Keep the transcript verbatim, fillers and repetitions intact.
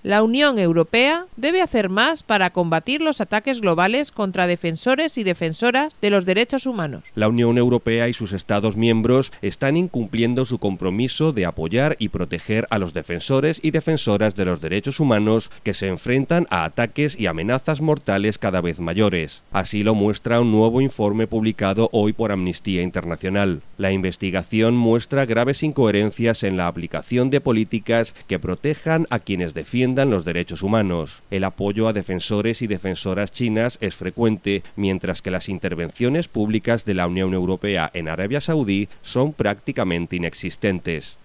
La Unión Europea debe hacer más para combatir los ataques globales contra defensores y defensoras de los derechos humanos. La Unión Europea y sus Estados miembros están incumpliendo su compromiso de apoyar y proteger a los defensores y defensoras de los derechos humanos que se enfrentan a ataques y amenazas mortales cada vez mayores. Así lo muestra un nuevo informe publicado hoy por Amnistía Internacional. La investigación muestra graves incoherencias en la aplicación de políticas que protejan a quienes defiendan los derechos humanos. El apoyo a defensores y defensoras chinas es frecuente, mientras que las intervenciones públicas de la Unión Europea en Arabia Saudí son prácticamente inexistentes.